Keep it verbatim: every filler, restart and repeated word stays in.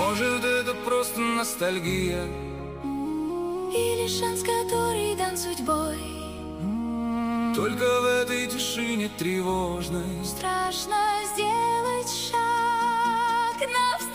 Может, это просто ностальгия или шанс, который дан судьбой. Только в этой тишине тревожной страшно сделать шаг навстречу.